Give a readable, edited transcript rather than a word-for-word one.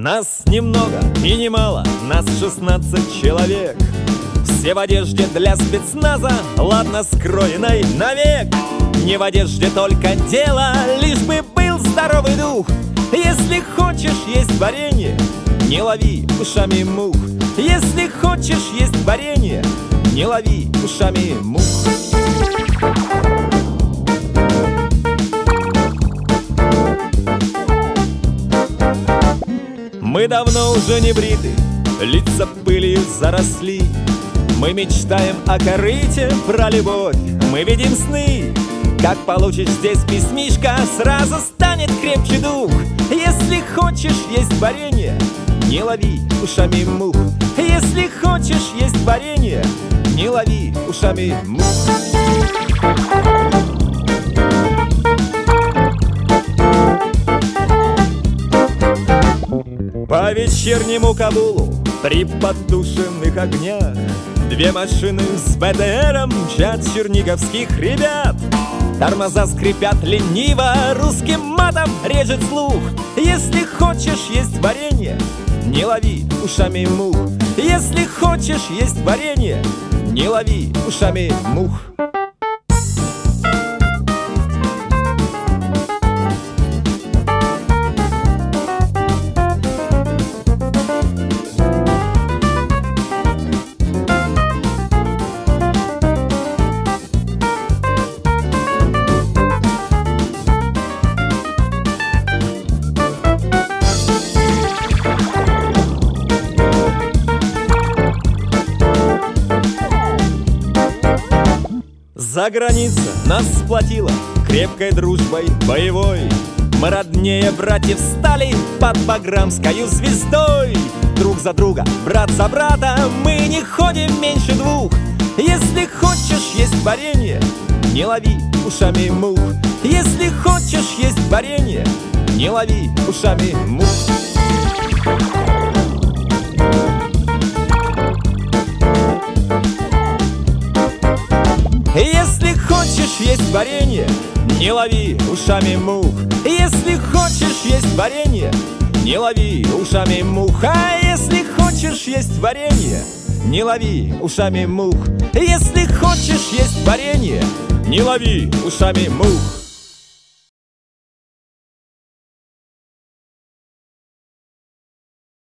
Нас немного и немало, нас 16 человек. Все в одежде для спецназа, ладно скроенной навек. Не в одежде только дело, лишь бы был здоровый дух. Если хочешь есть варенье, не лови ушами мух. Если хочешь есть варенье, не лови ушами мух. Мы давно уже не бриты, лица пылью заросли. Мы мечтаем о корыте, про любовь мы видим сны. Как получишь здесь письмишко, сразу станет крепче дух. Если хочешь есть варенье, не лови ушами мух. Если хочешь есть варенье, не лови ушами мух. По вечернему Кабулу при потушенных огнях две машины с БТРом мчат черниговских ребят. Тормоза скрипят лениво, русским матом режет слух. Если хочешь есть варенье, не лови ушами мух. Если хочешь есть варенье, не лови ушами мух. За граница нас сплотила крепкой дружбой боевой. Мы роднее братьев стали под баграмскою звездой. Друг за друга, брат за брата, мы не ходим меньше двух. Если хочешь есть варенье, не лови ушами мух. Если хочешь есть варенье, не лови ушами мух. Если хочешь есть варенье, не лови ушами мух. Если хочешь есть варенье, не лови ушами мух. А если хочешь есть варенье, не лови ушами мух. Если хочешь есть варенье, не лови ушами мух.